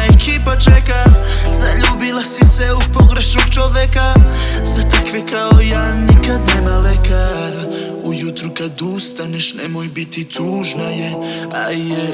ekipa čeka. Zaljubila si se u pogrešnog čoveka, za takve kao ja nikad nema leka. Ujutru kad ustaneš nemoj biti tužna je, a je.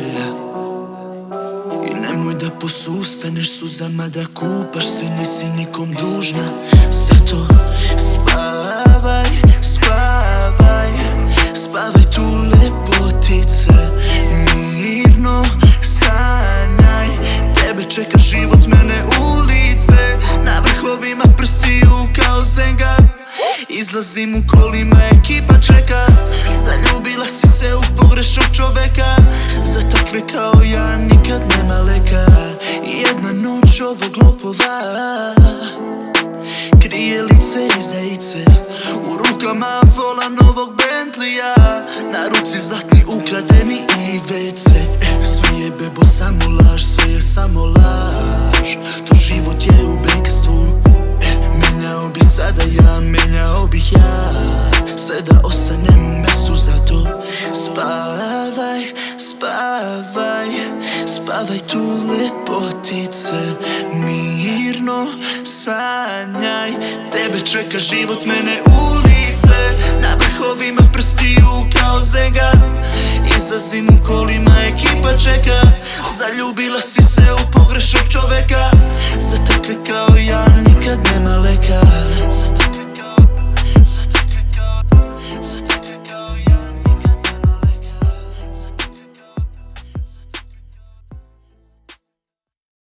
I nemoj da posustaneš suzama da kupaš se, nisi nikom dužna. Zato spavaj, spavaj, spavaj tu lepotice, mirno sanjaj. Tebe čeka život, mene ulice, na vrhovima prstiju kao zenga. Izlazim u kolima, ekipa čeka. Zaljubila si se u pogrešnog čoveka, za takve kao ja nikad nema leka. Jedna noć ovog lopova krije lice izdajice, u rukama vola novog Bentleya, na ruci zlatni ukradeni i WC. Sve je bebo samo laž, sve je samo laž, to život je u bekstvu. Menjao bi sada ja, menjao bih ja, sve da ostanem u mestu. Zato spavaj, spavaj, spavaj tu lepotice, mirno sanjaj. Tebe čeka život, mene ulice, na vrhovima prstiju kao zenga. Izlazim u kolima, ekipa čeka. Zaljubila si se u pogrešnog